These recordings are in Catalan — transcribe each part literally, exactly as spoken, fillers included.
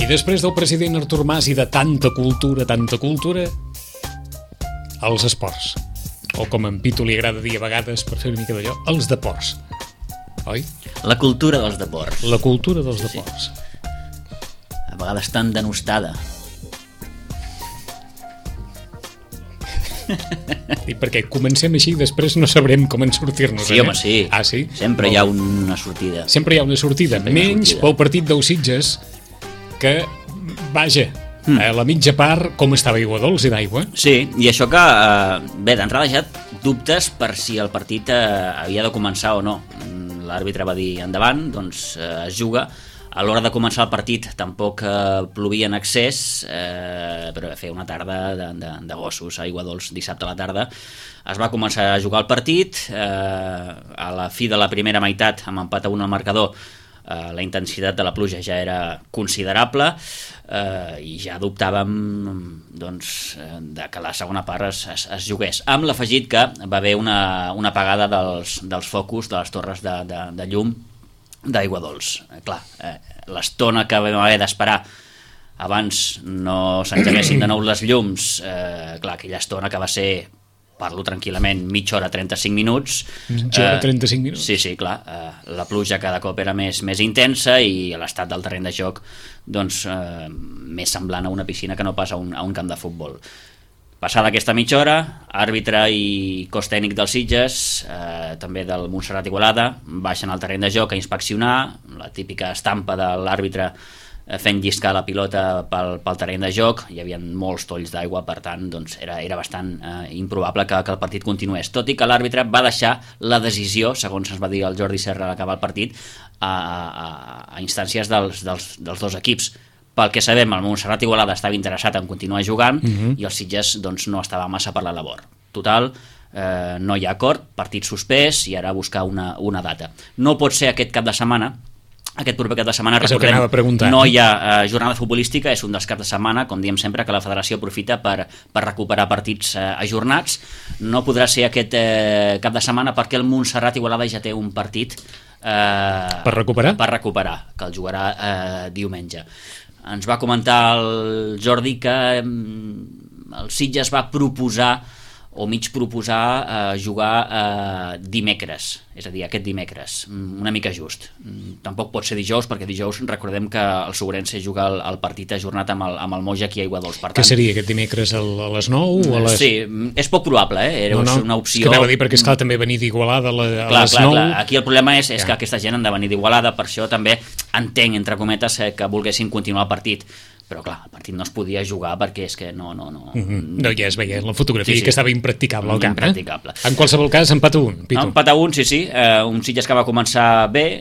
I després del president Artur Mas i de tanta cultura, tanta cultura, els esports. O com a en Pitu li agrada dir a vegades, per fer una mica d'allò, els deports. Oi? La cultura dels deports. La cultura dels deports. Sí. A vegades tan denostada. I perquè comencem així, després no sabrem com en sortir-nos. Sí, eh? home, sí. Ah, sí? Sempre hi ha una sortida. Sempre hi ha una sortida. Sempre hi ha una Menys sortida. pel partit del Sitges, que, vaja, mm. a la mitja part, com estava aigua dolç i d'aigua. Sí, i això que, eh, bé, d'entrada ja dubtes per si el partit eh, havia de començar o no. L'àrbitre va dir endavant, doncs eh, es juga. A l'hora de començar el partit tampoc eh, plovia en excés, eh, però va fer una tarda de, de, de gossos, aigua dolç, dissabte a la tarda. Es va començar a jugar el partit, eh, a la fi de la primera meitat, amb empat a un al marcador, eh, la intensitat de la pluja ja era considerable, eh, i ja dubtàvem doncs, de que la segona part es, es, es jugués. Amb l'afegit que va haver una, una apagada dels, dels focus, de les torres de, de, de llum, d'aigua dolç. Eh, clar, eh, l'estona que vam haver d'esperar abans no s'engeguessin de nou les llums, eh, clar, aquella estona que va ser, parlo tranquil·lament, mitja hora, trenta-cinc minuts. Mitja hora, trenta-cinc minuts. Sí, sí, clar. Eh, la pluja cada cop era més, més intensa i l'estat del terreny de joc doncs, eh, més semblant a una piscina que no pas a un, a un camp de futbol. Passada aquesta mitja hora, àrbitre i cos tècnic dels Sitges, eh, també del Montserrat Igualada, baixen al terreny de joc a inspeccionar, la típica estampa de l'àrbitre eh, fent lliscar la pilota pel, pel terreny de joc. Hi havia molts tolls d'aigua, per tant doncs, era, era bastant eh, improbable que, que el partit continués, tot i que l'àrbitre va deixar la decisió, segons ens va dir el Jordi Serra a l'acabar el partit, a, a, a instàncies dels, dels, dels dos equips. Pel que sabem, el Montserrat Igualada estava interessat en continuar jugant, uh-huh. i el Sitges doncs, no estava massa per la labor. Total, eh, no hi ha acord, partit suspès i ara buscar una, una data. No pot ser aquest cap de setmana, aquest proper cap de setmana, recordem, no hi ha eh, jornada futbolística, és un dels caps de setmana, com diem sempre, que la federació aprofita per, per recuperar partits eh, ajornats. No podrà ser aquest eh, cap de setmana perquè el Montserrat Igualada ja té un partit eh, per recuperar? per recuperar, que el jugarà eh, diumenge. Ens va comentar el Jordi que el Sitges va proposar o mig proposar eh, jugar eh, dimecres, és a dir, aquest dimecres, una mica just. Tampoc pot ser dijous, perquè dijous recordem que el Sobrense juga el, el partit ajornat amb el, amb el Moja aquí a Aiguadols. Per tant, què seria aquest dimecres a les nou? O a les... Sí, és poc probable, eh? Era no, no, una opció. És que anava a dir, perquè esclar, també venir d'Igualada a, la, a clar, les clar, nou. Clar. Aquí el problema és, és ja. que aquesta gent han de venir d'Igualada, per això també entenc, entre cometes, que volguessin continuar el partit. Però clar, el partit no es podia jugar perquè és que no... No, no, mm-hmm. no ja es veia en la fotografia, sí, sí, que estava impracticable al camp. Impracticable. Eh? En qualsevol cas, empat a un, Pitu. Empat a un, sí, sí. Uh, un Sitges que va començar bé,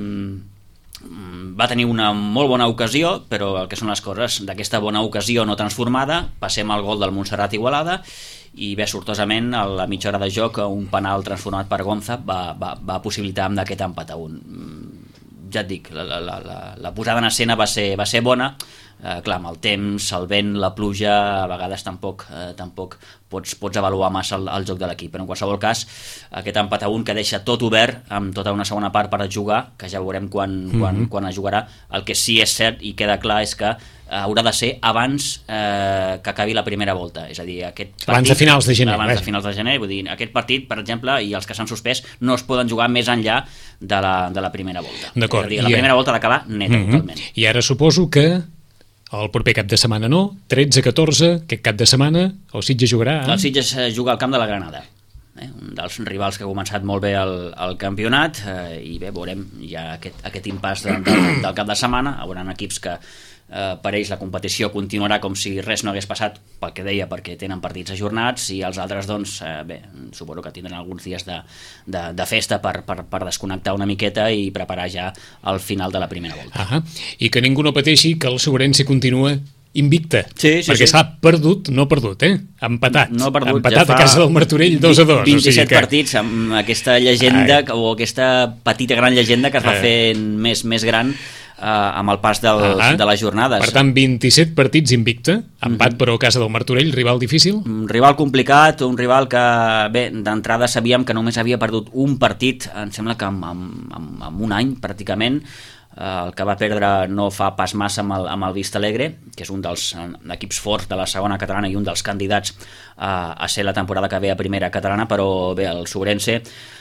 mm, va tenir una molt bona ocasió, però el que són les coses d'aquesta bona ocasió no transformada, passem al gol del Montserrat Igualada, i bé, sortosament, a la mitja hora de joc, un penal transformat per Gonza va, va, va possibilitar amb d'aquest empat a un. Ja et dic, la, la, la, la posada en escena va ser, va ser bona. Eh, clar, amb el temps, el vent, la pluja, a vegades tampoc, eh, tampoc pots, pots avaluar massa el, el joc de l'equip, però en qualsevol cas aquest empat a un que deixa tot obert amb tota una segona part per jugar, que ja veurem quan, mm-hmm. quan, quan es jugarà. El que sí és cert i queda clar és que haurà de ser abans eh, que acabi la primera volta, és a dir, aquest partit, abans de finals de gener, abans de finals de gener, vull dir, aquest partit, per exemple, i els que s'han suspès no es poden jugar més enllà de la, de la primera volta. D'acord. És a dir, la I primera volta ha d'acabar neta, mm-hmm. totalment. I ara suposo que el proper cap de setmana no, tretze catorze, aquest cap de setmana el Sitges jugarà... Eh? El Sitges juga al camp de la Granada, eh? un dels rivals que ha començat molt bé el, el campionat, eh, i bé, veurem ja aquest, aquest impàs de, de, del cap de setmana. Hi haurà equips que eh, per ells la competició continuarà com si res no hagués passat, pel que deia, perquè tenen partits ajornats, i els altres, doncs, eh, bé, suposo que tindran alguns dies de, de, de festa per, per, per desconnectar una miqueta i preparar ja el final de la primera volta. Ah, i que ningú no pateixi que el Sobrense continua invicta, sí, sí, perquè sí. s'ha perdut, no perdut, eh? Empatat, no perdut, empatat ja a casa del Martorell dos a dos. vint-i-set o sigui que... partits, amb aquesta llegenda, Ai. o aquesta petita gran llegenda que es va Ai. fer més, més gran eh, amb el pas dels, ah, de les jornades. Per tant, vint-i-set partits invicta, empat mm-hmm. però a casa del Martorell, rival difícil? Un rival complicat, un rival que, bé, d'entrada sabíem que només havia perdut un partit, em sembla que amb, amb, amb, amb un any, pràcticament. el que va perdre no fa pas massa amb el, amb el Vistalegre, que és un dels equips forts de la segona catalana i un dels candidats a, a ser la temporada que ve a primera catalana, però bé, el Sobrense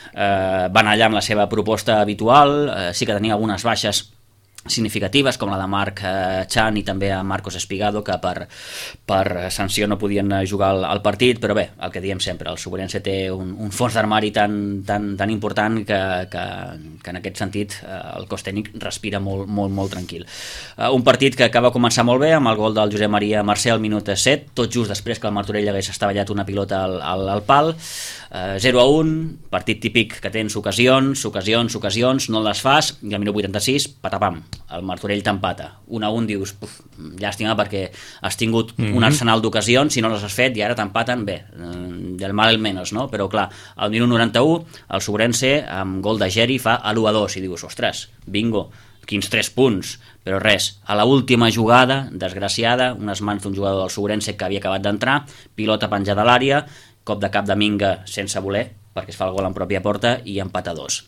eh, va anar allà amb la seva proposta habitual, eh, sí que tenia algunes baixes significatives com la de Marc eh, Chan i també a Marcos Espigado, que per, per sanció no podien jugar al, al partit, però bé, el que diem sempre, el Sobrense té un, un fons d'armari tan, tan, tan important que, que, que en aquest sentit eh, el cos tècnic respira molt, molt, molt tranquil. Eh, un partit que acaba començar molt bé amb el gol del Josep Maria Mercè al minut set, tot just després que el Martorell hagués estavellat una pilota al, al, al pal. eh, zero a un, partit típic que tens ocasions, ocasions, ocasions, no les fas, i al minut vuitanta-sis, patapam, el Martorell t'empata. Un a un dius, puf, llàstima perquè has tingut mm-hmm. un arsenal d'ocasions, si no les has fet i ara t'empaten, bé, del mal el menys, no? Però clar, al minut noranta-u el Sobrense amb gol de Geri fa l'u a dos i dius, ostres, bingo, quins tres punts, però res, a la última jugada, desgraciada, unes mans d'un jugador del Sobrense que havia acabat d'entrar, pilota penjada a l'àrea, cop de cap de Minga sense voler, perquè es fa el gol en pròpia porta i empat a dos.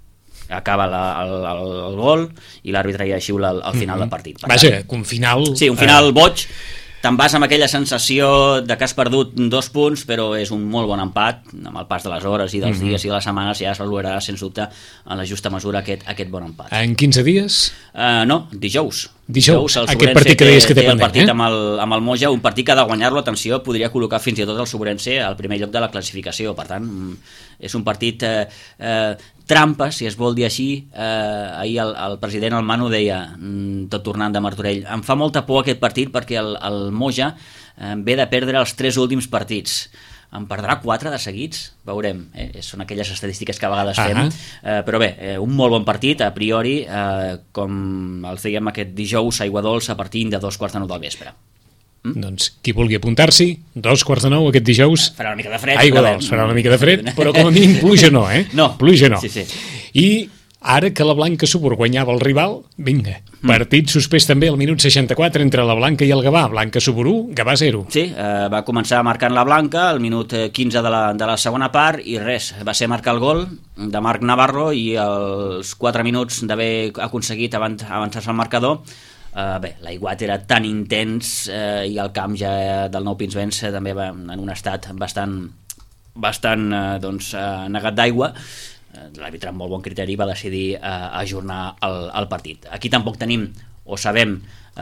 Acaba la, el, el, el gol i l'àrbitre ja xiula al, al final mm-hmm. del partit. Per Vaja, tant, un final... Sí, un final eh... boig. Te'n vas amb aquella sensació de que has perdut dos punts, però és un molt bon empat, amb el pas de les hores i dels mm-hmm. dies i de les setmanes ja es valorarà, sens dubte, en la justa mesura aquest, aquest bon empat. En quinze dies? Uh, no, dijous. Dijous, aquest partit que deies que té pendent, el partit eh? amb, el, amb el Moja, un partit que ha de guanyar-lo, atenció, podria col·locar fins i tot el Sobrense al primer lloc de la classificació, per tant, és un partit eh, eh, trampa, si es vol dir així. eh, ahir el, el president, el Manu, deia, tot tornant de Martorell, em fa molta por aquest partit perquè el, el Moja eh, ve de perdre els tres últims partits. En perdrà quatre de seguits, veurem, eh? Són aquelles estadístiques que a vegades fem, uh-huh. eh, però bé, eh, un molt bon partit, a priori, eh, com el fèiem aquest dijous a Aiguadols a partir de dos quarts de nou del vespre. Mm? Doncs qui vulgui apuntar-s'hi, dos quarts de nou aquest dijous, farà una mica de fred, Aiguadols, farà una mica de fred, però com a mínim pluja no, eh? No, pluja no. Sí, sí. I ara que la Blanca Subur guanyava el rival, vinga, mm. partit suspès també al minut seixanta-quatre entre la Blanca i el Gavà. Blanca Subur u, Gavà zero. Sí, eh, va començar marcant la Blanca al minut quinze de la, de la segona part i res, va ser marcar el gol de Marc Navarro i els quatre minuts d'haver aconseguit avançar-se al marcador. Uh, bé, l'aiguat era tan intens eh, i el camp ja del Nou Pinsbens eh, també va en un estat bastant, bastant eh, doncs, eh, negat d'aigua. L'àrbitre amb molt bon criteri va decidir eh, ajornar el, el partit. Aquí tampoc tenim o sabem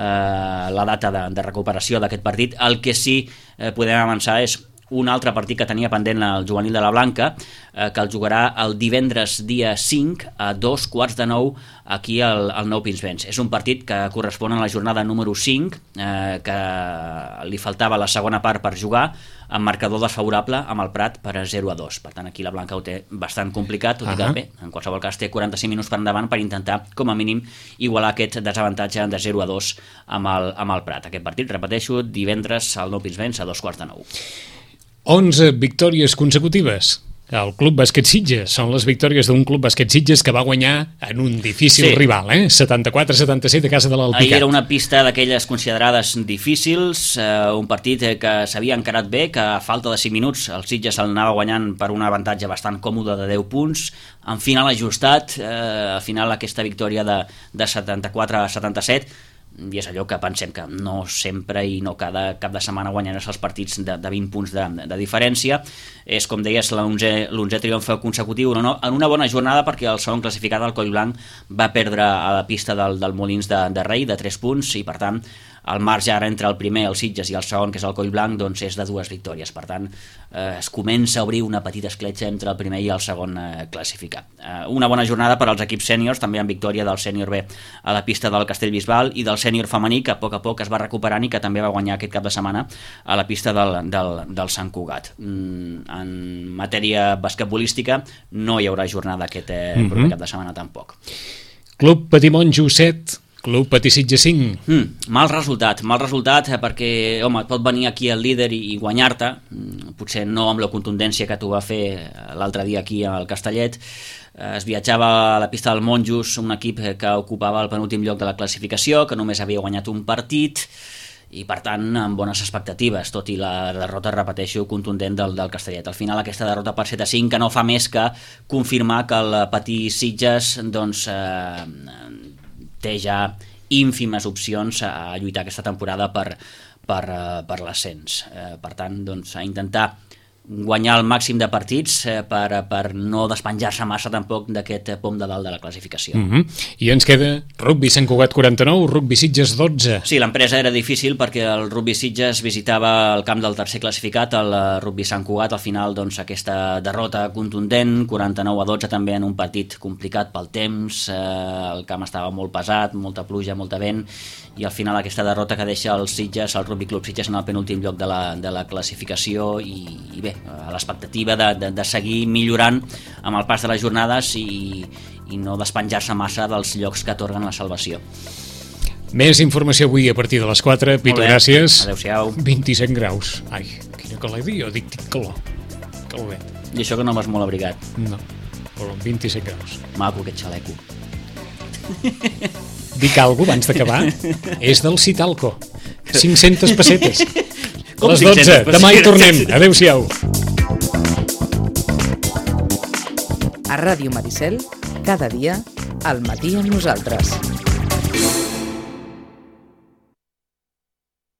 eh, la data de, de recuperació d'aquest partit. El que sí eh, podem avançar és un altre partit que tenia pendent el juvenil de la Blanca, eh, que el jugarà el divendres dia cinc a dos quarts de nou aquí al, al Nou Pinsbens. És un partit que correspon a la jornada número cinc, eh, que li faltava la segona part per jugar, amb marcador desfavorable amb el Prat per a zero a dos. Per tant, aquí la Blanca ho té bastant complicat, tot i que, bé, en qualsevol cas té quaranta-cinc minuts per endavant per intentar, com a mínim, igualar aquest desavantatge de zero a dos amb el, amb el Prat. Aquest partit, repeteixo, divendres al Nou Pinsbens a dos quarts de nou. onze victòries consecutives. El Club Bàsquet Sitges són les victòries d'un Club Bàsquet Sitges que va guanyar en un difícil sí. rival, eh? setanta-quatre a setanta-set a casa de l'Alpicat. Ahir era una pista d'aquelles considerades difícils, eh, un partit que s'havia encarat bé, que a falta de cinc minuts el Sitges el anava guanyant per un avantatge bastant còmode de deu punts, en final ajustat, eh, al final aquesta victòria de, de setanta-quatre a setanta-set, i és allò que pensem que no sempre i no cada cap de setmana guanyaràs els partits de, de vint punts de, de diferència. És, com deies, l'onzè triomf consecutiu, no, no, en una bona jornada, perquè el segon classificat, el Collblanc, va perdre a la pista del, del Molins de, de Rei de tres punts, i per tant el marge ara entre el primer, el Sitges, i el segon, que és el Collblanc, doncs és de dues victòries. Per tant, eh, es comença a obrir una petita escletxa entre el primer i el segon eh, classificat. Eh, una bona jornada per als equips sèniors, també amb victòria del sènior B a la pista del Castellbisbal i del sènior femení, que a poc a poc es va recuperant i que també va guanyar aquest cap de setmana a la pista del, del, del Sant Cugat. Mm, en matèria basquetbolística no hi haurà jornada aquest eh, mm-hmm. proper cap de setmana tampoc. Club Patimonjo set, Club Patisitge cinc. Mm, mal resultat, mal resultat perquè, home, pot venir aquí el líder i, i guanyar-te, potser no amb la contundència que t'ho va fer l'altre dia aquí al Castellet. Es viatjava a la pista del Monjos, un equip que ocupava el penúltim lloc de la classificació, que només havia guanyat un partit, i per tant amb bones expectatives, tot i la derrota, repeteixo, contundent del, del Castellet. Al final aquesta derrota per set a cinc, que no fa més que confirmar que el Patí Sitges doncs, eh, té ja ínfimes opcions a lluitar aquesta temporada per, per, per l'ascens. Eh, per tant, doncs, a intentar guanyar el màxim de partits eh, per, per no despenjar-se massa tampoc d'aquest pom de dalt de la classificació. Mm -hmm. I ens queda Rugby Sant Cugat quaranta-nou, Rugby Sitges dotze. Sí, l'empresa era difícil perquè el Rugby Sitges visitava el camp del tercer classificat, el Rugby Sant Cugat, al final doncs, aquesta derrota contundent, quaranta-nou a dotze també en un partit complicat pel temps, eh, el camp estava molt pesat, molta pluja, molta vent, i al final aquesta derrota que deixa el Sitges, el Rugby Club Sitges en el penúltim lloc de la, de la classificació i, i bé, a l'expectativa de, de, de seguir millorant amb el pas de les jornades i, i no despenjar-se massa dels llocs que atorguen la salvació. Més informació avui a partir de les quatre. Pitu, gràcies. Adéu-siau. vint-i-set graus. Ai, quina calor. Jo dic, dic calor. Caloret. I això que no vas molt abrigat. No, però vint-i-set graus. Maco aquest xaleco. Dic alguna abans d'acabar. És del Citalco. cinc-centes pessetes. Com les dotze, demà hi tornem. Adéu-siau. A Ràdio Maricel, cada dia, al matí amb nosaltres.